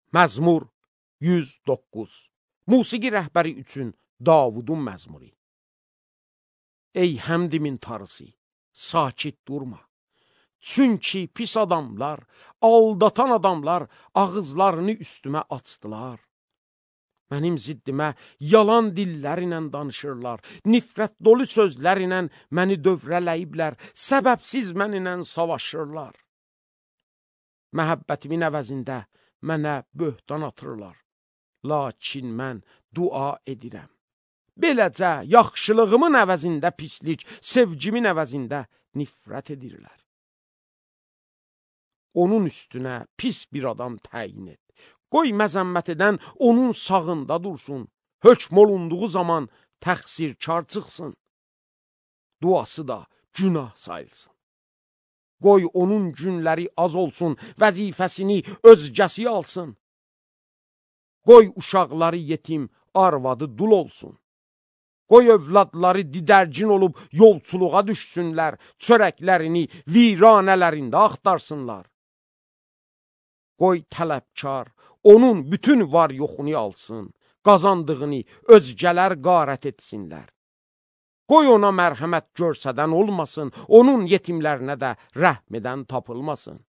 Məzmur 109. Musiqi rəhbəri üçün Davudun məzmuri. Ey həmdimin tarısı, sakit durma. Çünki pis adamlar, aldatan adamlar ağızlarını üstümə açdılar. Mənim ziddimə yalan dillərlə danışırlar, nifrət dolu sözlərlə məni dövrələyiblər, səbəbsiz mənimlə savaşırlar. Məhəbbətimin əvəzində mənə böhtan atırlar, lakin mən dua edirəm. Beləcə, yaxşılığımın əvəzində pislik, sevgimin əvəzində nifrət edirlər. Onun üstünə pis bir adam təyin et. Qoy məzəmmət edən onun sağında dursun. Hökm olunduğu zaman təqsirkar çıxsın. Duası da günah sayılsın. Qoy onun günləri az olsun, vəzifəsini özgəsi alsın. Qoy uşaqları yetim, arvadı dul olsun. Qoy övladları didərgin olub yolçuluğa düşsünlər, çörəklərini viranələrində axtarsınlar. Qoy tələbkar onun bütün var yoxunu alsın, qazandığını özgələr qarət etsinlər. Qoy ona mərhəmət görsədən olmasın, onun yetimlərinə də rəhm edən tapılmasın.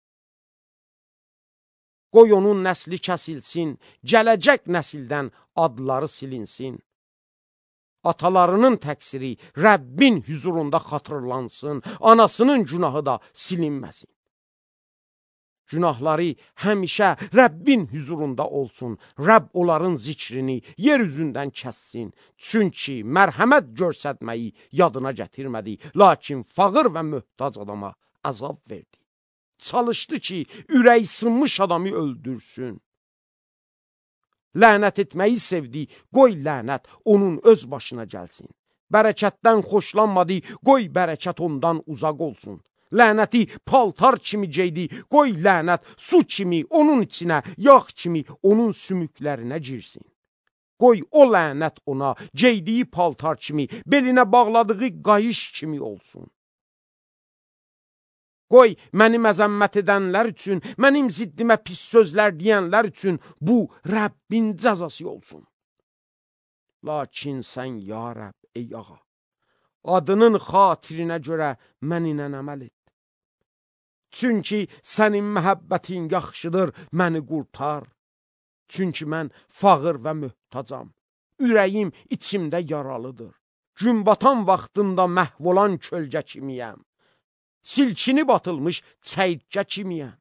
Qoy onun nəsli kəsilsin, gələcək nəsildən adları silinsin. Atalarının təqsiri Rəbbin hüzurunda xatırlansın, anasının günahı da silinməsin. Günahları həmişə Rəbbin hüzurunda olsun, Rəbb onların zikrini yer üzündən kəssin. Çünki mərhəmət görsətməyi yadına gətirmədi, lakin fağır və möhtac adama əzab verdi. Çalışdı ki, ürək sınmış adamı öldürsün. Lənət etməyi sevdi, qoy lənət onun öz başına gəlsin. Bərəkətdən xoşlanmadı, qoy bərəkət ondan uzaq olsun. Lənəti paltar kimi geydi, qoy lənət su kimi onun içinə, yağ kimi onun sümüklərinə girsin. Qoy o lənət ona geydiyi paltar kimi, belinə bağladığı qayış kimi olsun. Qoy məni məzəmmət edənlər üçün, mənim ziddimə pis sözlər deyənlər üçün bu Rəbbin cəzası olsun. Lakin sən, ya Rəbb, ey ağa, adının xatirinə görə mənimlə əməl et. Çünki sənin məhəbbətin yaxşıdır, məni qurtar. Çünki mən fağır və möhtacam. Ürəyim içimdə yaralıdır. Gün batan vaxtında məhv olan kölgə kimiyəm. Silkinib atılmış çəyirtkə kimiyəm.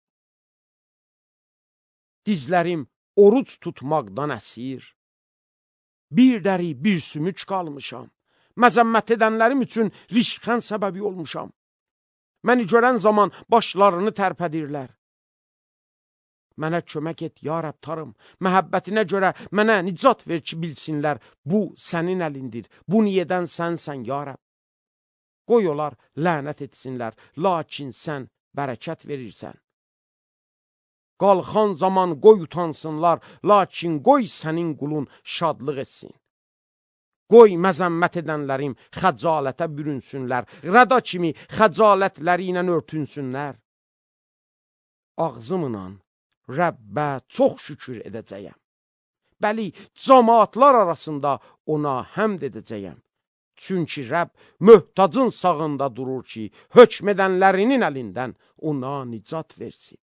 Dizlərim oruc tutmaqdan əsir. Bir dəri, bir sümük qalmışam. Məzəmmət edənlərim üçün rişxən səbəbi olmuşam. Məni görən zaman başlarını tərpədirlər. Mənə kömək et, ya Rəbb tarım. Məhəbbətinə görə mənə nicat ver ki, bilsinlər. Bu sənin əlindir. Bunu edən sənsən, ya Rəbb. Qoy onlar lənət etsinlər, lakin sən bərəkət verirsən. Qalxan zaman qoy utansınlar, lakin qoy sənin qulun şadlıq etsin. Qoy məzəmmət edənlərim xəcalətə bürünsünlər, rəda kimi xəcalətləri ilə örtünsünlər. Ağzımla Rəbbə çox şükür edəcəyəm. Bəli, cəmaatlar arasında ona həmd edəcəyəm. Çünki Rəbb möhtacın sağında durur ki, hökm edənlərinin əlindən ona nicat versin.